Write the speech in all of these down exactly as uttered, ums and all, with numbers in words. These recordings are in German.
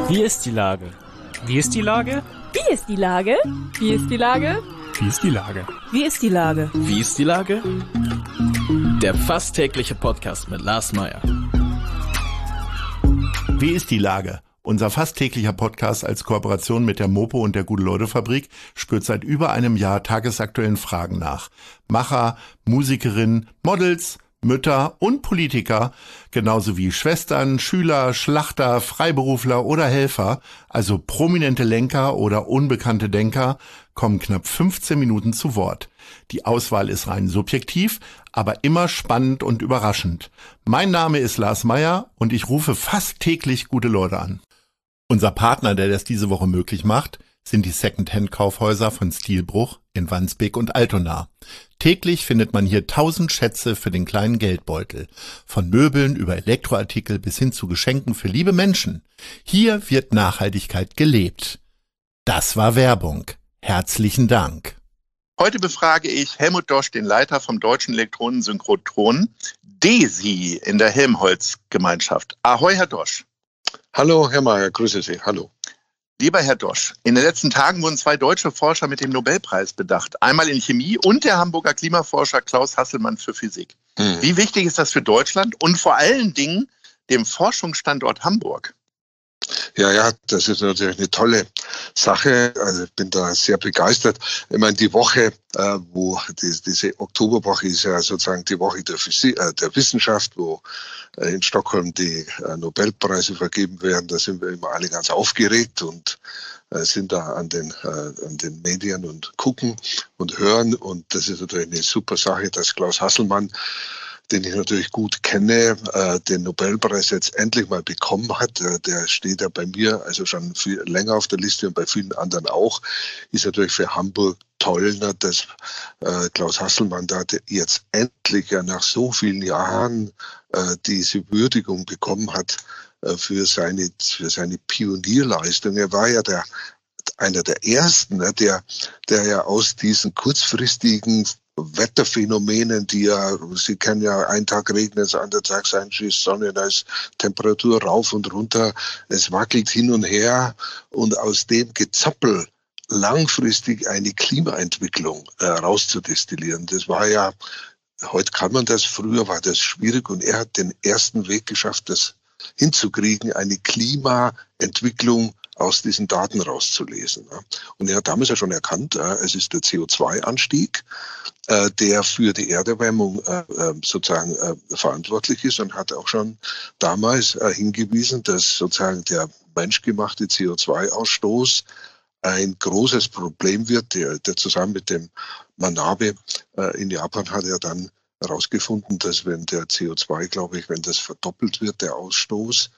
Wie ist die Lage? Wie ist die Lage? Wie ist die Lage? Wie ist die Lage? Wie ist die Lage? Wie ist die Lage? Wie ist die Lage? Der fast tägliche Podcast mit Lars Meyer. Wie ist die Lage? Unser fast täglicher Podcast als Kooperation mit der Mopo und der Gute-Leute-Fabrik spürt seit über einem Jahr tagesaktuellen Fragen nach. Macher, Musikerinnen, Models, Mütter und Politiker, genauso wie Schwestern, Schüler, Schlachter, Freiberufler oder Helfer, also prominente Lenker oder unbekannte Denker, kommen knapp fünfzehn Minuten zu Wort. Die Auswahl ist rein subjektiv, aber immer spannend und überraschend. Mein Name ist Lars Meyer und ich rufe fast täglich gute Leute an. Unser Partner, der das diese Woche möglich macht, sind die Second-Hand-Kaufhäuser von Stilbruch in Wandsbek und Altona. Täglich findet man hier tausend Schätze für den kleinen Geldbeutel. Von Möbeln über Elektroartikel bis hin zu Geschenken für liebe Menschen. Hier wird Nachhaltigkeit gelebt. Das war Werbung. Herzlichen Dank. Heute befrage ich Helmut Dosch, den Leiter vom Deutschen Elektronensynchrotron, DESI in der Helmholtz-Gemeinschaft. Ahoi, Herr Dosch. Hallo, Herr Mayer, grüße Sie. Hallo. Lieber Herr Dosch, in den letzten Tagen wurden zwei deutsche Forscher mit dem Nobelpreis bedacht. Einmal in Chemie und der Hamburger Klimaforscher Klaus Hasselmann für Physik. Mhm. Wie wichtig ist das für Deutschland und vor allen Dingen dem Forschungsstandort Hamburg? Ja, ja, das ist natürlich eine tolle Sache. Also ich bin da sehr begeistert. Ich meine, die Woche, äh, wo die, diese Oktoberwoche ist ja sozusagen die Woche der, Physik, äh, der Wissenschaft, wo äh, in Stockholm die äh, Nobelpreise vergeben werden. Da sind wir immer alle ganz aufgeregt und äh, sind da an den, äh, an den Medien und gucken und hören. Und das ist natürlich eine super Sache, dass Klaus Hasselmann, den ich natürlich gut kenne, äh, den Nobelpreis jetzt endlich mal bekommen hat. Äh, der steht ja bei mir also schon viel länger auf der Liste und bei vielen anderen auch. Ist natürlich für Hamburg toll, ne, dass äh, Klaus Hasselmann da jetzt endlich ja nach so vielen Jahren äh, diese Würdigung bekommen hat äh, für seine für seine Pionierleistung. Er war ja der einer der ersten, ne, der der ja aus diesen kurzfristigen Wetterphänomenen, die ja, Sie kennen ja, einen Tag regnet es, anderen Tag sein schießt Sonne, da ist Temperatur rauf und runter, es wackelt hin und her und aus dem Gezappel langfristig eine Klimaentwicklung äh, rauszudestillieren. Das war ja, heute kann man das, früher war das schwierig und er hat den ersten Weg geschafft, das hinzukriegen, eine Klimaentwicklung aus diesen Daten rauszulesen. Und er hat damals ja schon erkannt, es ist der C O zwei Anstieg, der für die Erderwärmung sozusagen verantwortlich ist und hat auch schon damals hingewiesen, dass sozusagen der menschgemachte C O zwei Ausstoß ein großes Problem wird. Der, der zusammen mit dem Manabe in Japan hat er dann herausgefunden, dass wenn der C O zwei, glaube ich, wenn das verdoppelt wird, der Ausstoß,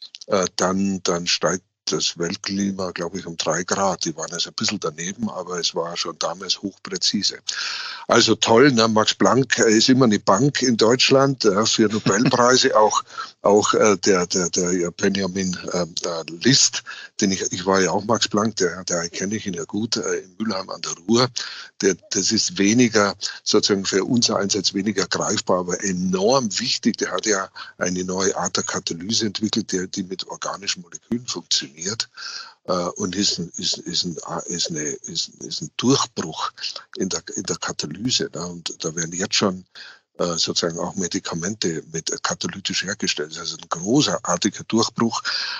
dann, dann steigt das Weltklima, glaube ich, um drei Grad. Die waren also ein bisschen daneben, aber es war schon damals hochpräzise. Also toll, ne? Max Planck ist immer eine Bank in Deutschland äh, für Nobelpreise. auch auch äh, der der der Benjamin äh, List, den ich ich war ja auch Max Planck, der der kenne ich ihn ja gut äh, in Mülheim an der Ruhr. Der, das ist weniger sozusagen für unser Einsatz weniger greifbar, aber enorm wichtig. Der hat ja eine neue Art der Katalyse entwickelt, der die mit organischen Molekülen funktioniert. Und ist ein, ist, ist, ein, ist, eine, ist, ist ein Durchbruch in der, in der Katalyse. Und da werden jetzt schon sozusagen auch Medikamente mit katalytisch hergestellt. Das ist ein großartiger Durchbruch.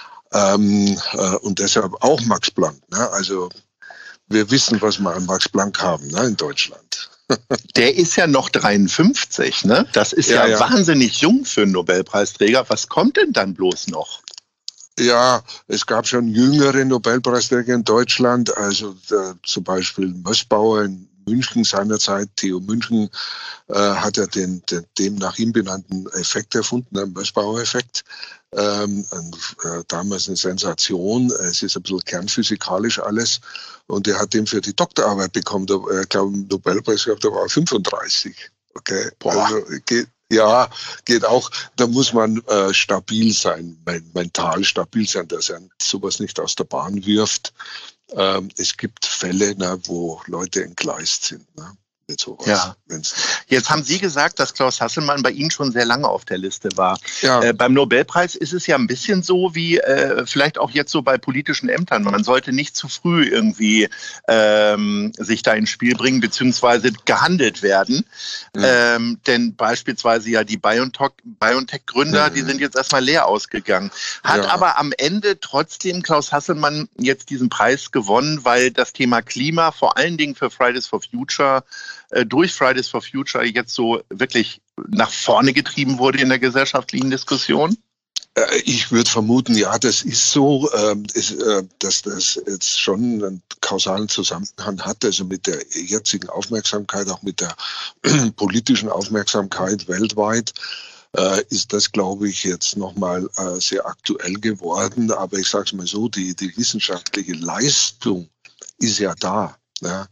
Und deshalb auch Max Planck. Also wir wissen, was wir an Max Planck haben in Deutschland. Der ist ja noch dreiundfünfzig, ne? Das ist ja, ja, ja wahnsinnig jung für einen Nobelpreisträger. Was kommt denn dann bloß noch? Ja, es gab schon jüngere Nobelpreisträger in Deutschland, also äh, zum Beispiel Mössbauer in München seinerzeit. Theo München äh, hat ja den, den dem nach ihm benannten Effekt erfunden, den Mössbauer-Effekt. Ähm, und, äh, damals eine Sensation. Es ist ein bisschen kernphysikalisch alles. Und er hat den für die Doktorarbeit bekommen. Ich äh, glaube, Nobelpreis gehabt, da war er fünfunddreißig. Okay, Boah. Also geht. Ja, geht auch. Da muss man äh, stabil sein, mental stabil sein, dass er sowas nicht aus der Bahn wirft. Ähm, es gibt Fälle, na, wo Leute entgleist sind. Na. mit sowas. Ja. Wenn's Jetzt haben Sie gesagt, dass Klaus Hasselmann bei Ihnen schon sehr lange auf der Liste war. Ja. Äh, beim Nobelpreis ist es ja ein bisschen so wie äh, vielleicht auch jetzt so bei politischen Ämtern. Man sollte nicht zu früh irgendwie ähm, sich da ins Spiel bringen beziehungsweise gehandelt werden. Mhm. Ähm, denn beispielsweise ja die BioNTech, BioNTech-Gründer, mhm. die sind jetzt erstmal leer ausgegangen. Hat Ja. aber am Ende trotzdem Klaus Hasselmann jetzt diesen Preis gewonnen, weil das Thema Klima vor allen Dingen für Fridays for Future durch Fridays for Future jetzt so wirklich nach vorne getrieben wurde in der gesellschaftlichen Diskussion? Ich würde vermuten, ja, das ist so, dass das jetzt schon einen kausalen Zusammenhang hat, also mit der jetzigen Aufmerksamkeit, auch mit der politischen Aufmerksamkeit weltweit. Ist das, glaube ich, jetzt nochmal sehr aktuell geworden. Aber ich sage es mal so, die, die wissenschaftliche Leistung ist ja da. Ja,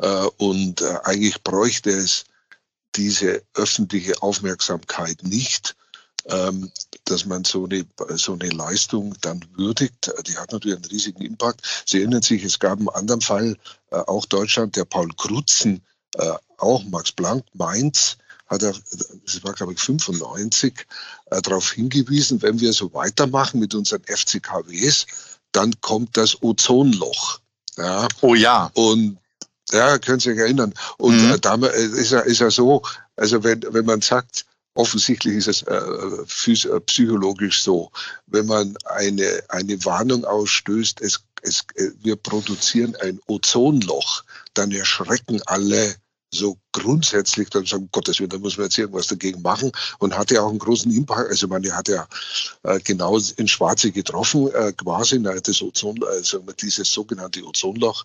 und eigentlich bräuchte es diese öffentliche Aufmerksamkeit nicht, dass man so eine, so eine Leistung dann würdigt. Die hat natürlich einen riesigen Impact. Sie erinnern sich, es gab einen anderen Fall, auch Deutschland, der Paul Crutzen, auch Max Planck, Mainz, hat er, das war glaube ich fünfundneunzig, darauf hingewiesen, wenn wir so weitermachen mit unseren F C K Ws, dann kommt das Ozonloch. Ja. Oh ja. Und ja, können Sie sich erinnern. Und mhm. äh, da ist ja, ist ja so, also wenn, wenn man sagt, offensichtlich ist es äh, phys- äh, psychologisch so, wenn man eine, eine Warnung ausstößt, es, es, äh, wir produzieren ein Ozonloch, dann erschrecken alle so grundsätzlich, dann sagen, Gottes Willen, da muss man jetzt irgendwas dagegen machen, und hatte ja auch einen großen Impact. Also man hat ja äh, genau ins Schwarze getroffen, äh, quasi, na, das Ozon, also dieses sogenannte Ozonloch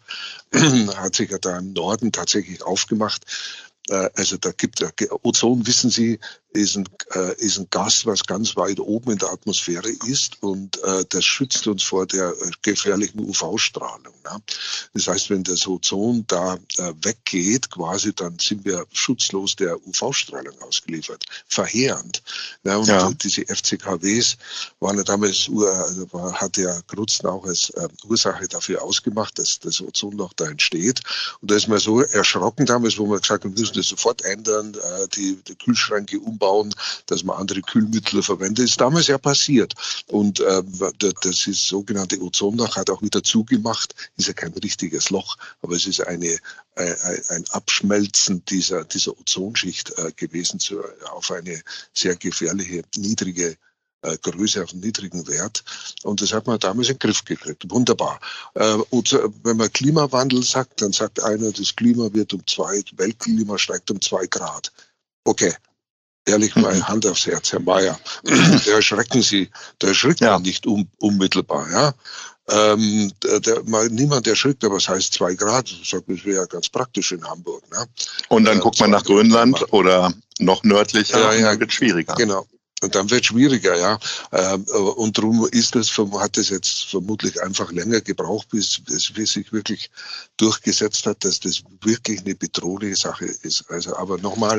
hat sich ja da im Norden tatsächlich aufgemacht. Äh, also da gibt es, Ozon, wissen Sie, ist ein, äh, ist ein Gas, was ganz weit oben in der Atmosphäre ist, und äh, das schützt uns vor der äh, gefährlichen U V-Strahlung. Ne? Das heißt, wenn das Ozon da äh, weggeht, quasi, dann sind wir schutzlos der U V-Strahlung ausgeliefert. Verheerend. Ne? Und ja. diese F C K Ws waren ja damals, also hat ja Crutzen auch als äh, Ursache dafür ausgemacht, dass das Ozonloch da entsteht. Und da ist man so erschrocken damals, wo man gesagt hat, wir müssen das sofort ändern, äh, die, die Kühlschränke umbauen, dass man andere Kühlmittel verwendet. Das ist damals ja passiert. Und äh, das ist sogenannte Ozonloch, hat auch wieder zugemacht. Ist ja kein richtiges Loch, aber es ist eine, ein, ein Abschmelzen dieser, dieser Ozonschicht äh, gewesen zu, auf eine sehr gefährliche, niedrige äh, Größe, auf einen niedrigen Wert. Und das hat man damals in den Griff gekriegt. Wunderbar. Äh, und wenn man Klimawandel sagt, dann sagt einer, das Klima wird um zwei, Weltklima steigt um zwei Grad. Okay. Ehrlich mal, Hand aufs Herz, Herr Mayer, da erschrecken Sie, da erschrickt ja. man nicht um, unmittelbar, ja. Ähm, der, der, mal, niemand erschrickt, aber es heißt zwei Grad, das wäre ja ganz praktisch in Hamburg, ne? Und dann äh, guckt man nach Grönland Grad. Oder noch nördlicher, ja, ja, dann wird es schwieriger. Genau. Und dann wird es schwieriger, ja. Ähm, und darum ist das, hat es jetzt vermutlich einfach länger gebraucht, bis es sich wirklich durchgesetzt hat, dass das wirklich eine bedrohliche Sache ist. Also, aber nochmal,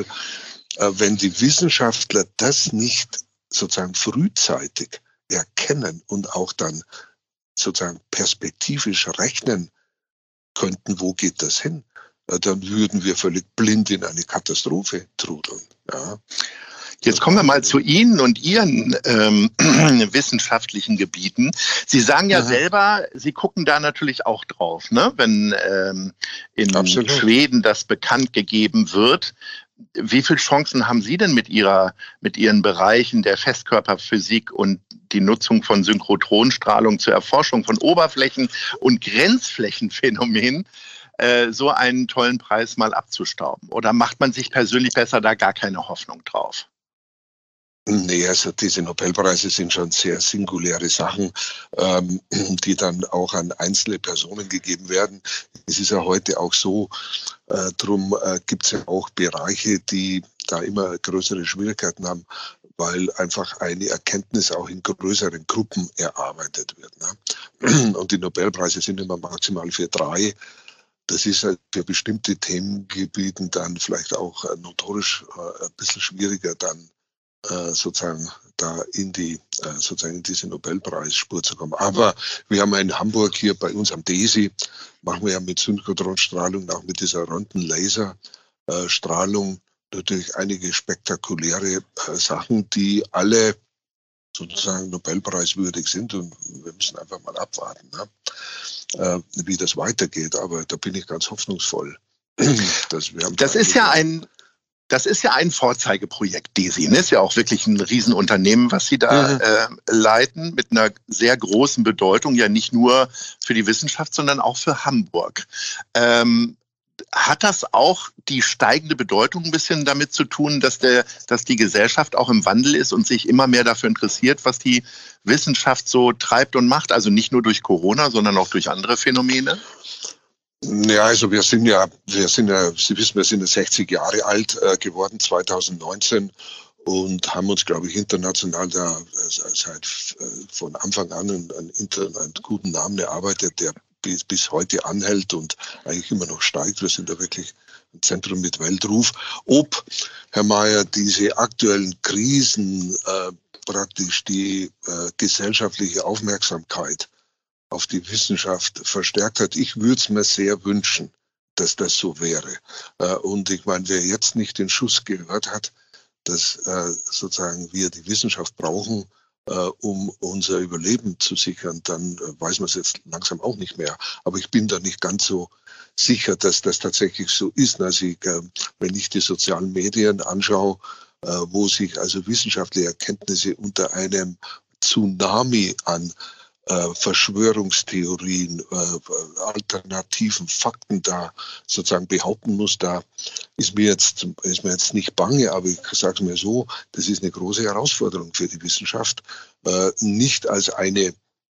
wenn die Wissenschaftler das nicht sozusagen frühzeitig erkennen und auch dann sozusagen perspektivisch rechnen könnten, wo geht das hin, dann würden wir völlig blind in eine Katastrophe trudeln. Ja. Jetzt kommen wir mal zu Ihnen und Ihren ähm, wissenschaftlichen Gebieten. Sie sagen ja, ja selber, Sie gucken da natürlich auch drauf, ne? Wenn ähm, in Absolut. Schweden das bekannt gegeben wird. Wie viele Chancen haben Sie denn mit Ihrer, mit Ihren Bereichen der Festkörperphysik und die Nutzung von Synchrotronstrahlung zur Erforschung von Oberflächen- und Grenzflächenphänomenen, äh, so einen tollen Preis mal abzustauben? Oder macht man sich persönlich besser da gar keine Hoffnung drauf? Nee, also diese Nobelpreise sind schon sehr singuläre Sachen, ähm, die dann auch an einzelne Personen gegeben werden. Es ist ja heute auch so, äh, drum äh, gibt es ja auch Bereiche, die da immer größere Schwierigkeiten haben, weil einfach eine Erkenntnis auch in größeren Gruppen erarbeitet wird. Ne? Und die Nobelpreise sind immer maximal für drei. Das ist halt für bestimmte Themengebieten dann vielleicht auch äh, notorisch äh, ein bisschen schwieriger, dann sozusagen da in die sozusagen in diese Nobelpreisspur zu kommen. Aber wir haben ja in Hamburg hier bei uns am DESI, machen wir ja mit Synchrotronstrahlung, auch mit dieser Röntgenlaser äh, Strahlung natürlich einige spektakuläre äh, Sachen, die alle sozusagen Nobelpreiswürdig sind, und wir müssen einfach mal abwarten, ne? äh, wie das weitergeht. Aber da bin ich ganz hoffnungsvoll. dass wir das ist ja ein Das ist ja ein Vorzeigeprojekt, DESI. Ne? Ist ja auch wirklich ein Riesenunternehmen, was Sie da mhm. äh, leiten, mit einer sehr großen Bedeutung, ja nicht nur für die Wissenschaft, sondern auch für Hamburg. Ähm, hat das auch die steigende Bedeutung ein bisschen damit zu tun, dass, der, dass die Gesellschaft auch im Wandel ist und sich immer mehr dafür interessiert, was die Wissenschaft so treibt und macht? Also nicht nur durch Corona, sondern auch durch andere Phänomene? Ja, also wir sind ja, wir sind ja, Sie wissen, wir sind ja sechzig Jahre alt äh, geworden, zwanzig neunzehn, und haben uns, glaube ich, international da äh, seit äh, von Anfang an einen, einen, einen guten Namen erarbeitet, der bis, bis heute anhält und eigentlich immer noch steigt. Wir sind da wirklich ein Zentrum mit Weltruf. Ob, Herr Mayer, diese aktuellen Krisen äh, praktisch die äh, gesellschaftliche Aufmerksamkeit auf die Wissenschaft verstärkt hat. Ich würde es mir sehr wünschen, dass das so wäre. Und ich meine, wer jetzt nicht den Schuss gehört hat, dass sozusagen wir die Wissenschaft brauchen, um unser Überleben zu sichern, dann weiß man es jetzt langsam auch nicht mehr. Aber ich bin da nicht ganz so sicher, dass das tatsächlich so ist. Also ich, wenn ich die sozialen Medien anschaue, wo sich also wissenschaftliche Erkenntnisse unter einem Tsunami an Äh, Verschwörungstheorien, äh, alternativen Fakten da sozusagen behaupten muss, da ist mir jetzt ist mir jetzt nicht bange, aber ich sage es mir so, das ist eine große Herausforderung für die Wissenschaft, äh, nicht als eine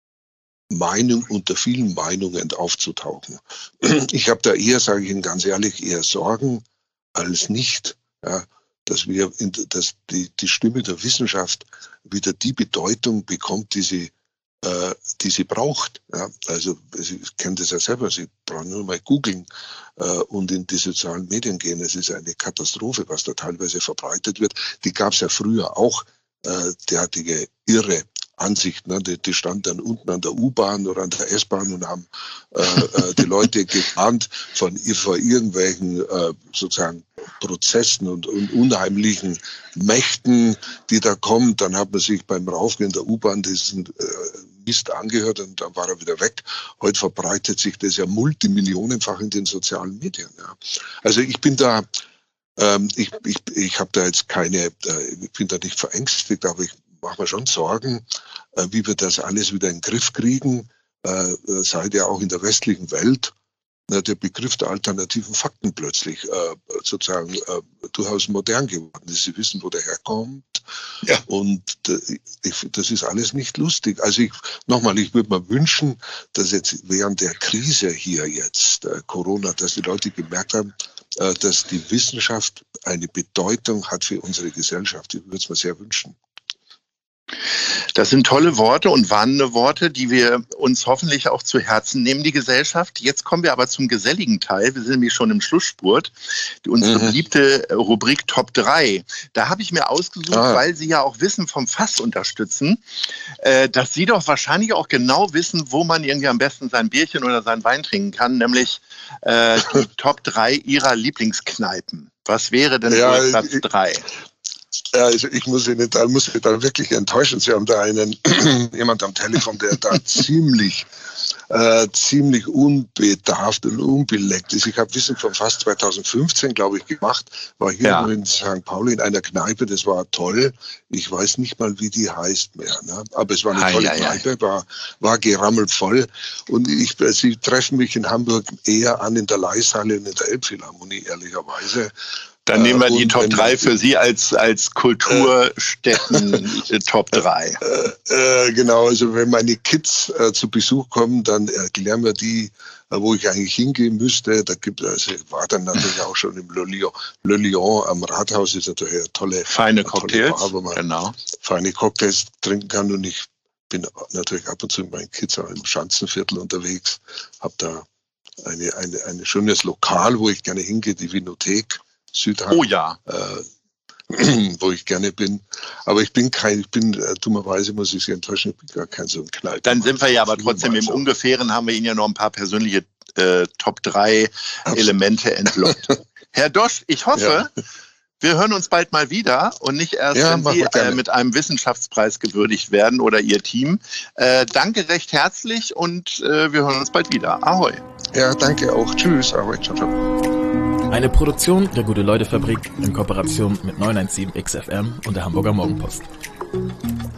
Meinung unter vielen Meinungen aufzutauchen. Ich habe da eher, sage ich Ihnen ganz ehrlich, eher Sorgen als nicht, ja, dass wir, in, dass die, die Stimme der Wissenschaft wieder die Bedeutung bekommt, die sie die sie braucht. Ja, also Sie kennen das ja selber, Sie brauchen nur mal googeln äh, und in die sozialen Medien gehen. Es ist eine Katastrophe, was da teilweise verbreitet wird. Die gab es ja früher auch, äh, derartige irre Ansichten. Ne? Die, die standen dann unten an der U-Bahn oder an der S-Bahn und haben äh, äh, die Leute gewarnt von vor irgendwelchen äh, sozusagen Prozessen und, und unheimlichen Mächten, die da kommen. Dann hat man sich beim Raufgehen der U-Bahn diesen äh, Mist angehört und dann war er wieder weg. Heute verbreitet sich das ja multimillionenfach in den sozialen Medien. Ja. Also ich bin da, ähm, ich, ich, ich habe da jetzt keine, äh, ich bin da nicht verängstigt, aber ich mache mir schon Sorgen, äh, wie wir das alles wieder in den Griff kriegen, äh, sei ja auch in der westlichen Welt. Der Begriff der alternativen Fakten plötzlich äh, sozusagen äh, durchaus modern geworden ist. Sie wissen, wo der herkommt. Ja. Und äh, ich, das ist alles nicht lustig. Also ich, nochmal, ich würde mir wünschen, dass jetzt während der Krise hier jetzt, äh, Corona, dass die Leute gemerkt haben, äh, dass die Wissenschaft eine Bedeutung hat für unsere Gesellschaft. Ich würde es mir sehr wünschen. Das sind tolle Worte und warnende Worte, die wir uns hoffentlich auch zu Herzen nehmen, die Gesellschaft. Jetzt kommen wir aber zum geselligen Teil. Wir sind nämlich schon im Schlussspurt. Die, unsere mhm. beliebte Rubrik Top drei. Da habe ich mir ausgesucht, ah. weil Sie ja auch Wissen vom Fass unterstützen, äh, dass Sie doch wahrscheinlich auch genau wissen, wo man irgendwie am besten sein Bierchen oder seinen Wein trinken kann, nämlich äh, die Top drei Ihrer Lieblingskneipen. Was wäre denn ja, wohl Platz drei? Ja, also ich muss Ihnen da, muss ich da wirklich enttäuschen. Sie haben da einen jemand am Telefon, der da ziemlich, äh, ziemlich unbedarft und unbeleckt ist. Ich habe Wissen von fast zwanzig fünfzehn, glaube ich, gemacht. War hier ja. in Sankt Pauli in einer Kneipe. Das war toll. Ich weiß nicht mal, wie die heißt mehr. Ne? Aber es war eine tolle ei, Kneipe, ei. War, war gerammelt voll. Und ich, Sie treffen mich in Hamburg eher an in der Leishalle und in der Elbphilharmonie, ehrlicherweise. Dann nehmen wir die Top drei für Sie als, als Kulturstätten äh, Top drei. Äh, äh, genau, also wenn meine Kids äh, zu Besuch kommen, dann erklären wir die, äh, wo ich eigentlich hingehen müsste. Da gibt also ich war dann natürlich auch schon im Le Lion, Le Lion am Rathaus, ist natürlich eine tolle feine Cocktails, tolle Bar, wo man genau. feine Cocktails trinken kann. Und ich bin natürlich ab und zu mit meinen Kids auch im Schanzenviertel unterwegs, habe da eine, eine, ein schönes Lokal, wo ich gerne hingehe, die Winothek. Südhang, oh ja. Äh, wo ich gerne bin. Aber ich bin kein, ich bin, äh, dummerweise muss ich Sie enttäuschen, ich bin gar kein so ein Kneiper. Dann sind wir ja aber trotzdem im Ungefähren, haben wir Ihnen ja noch ein paar persönliche äh, Top drei Elemente entlockt. Herr Dosch, ich hoffe, Ja. wir hören uns bald mal wieder und nicht erst, Ja, wenn machen Sie wir gerne. äh, mit einem Wissenschaftspreis gewürdigt werden oder Ihr Team. Äh, danke recht herzlich und äh, wir hören uns bald wieder. Ahoi. Ja, danke auch. Tschüss. Ahoi, ciao, ciao. Eine Produktion der Gute-Leute-Fabrik in Kooperation mit neun eins sieben X F M und der Hamburger Morgenpost.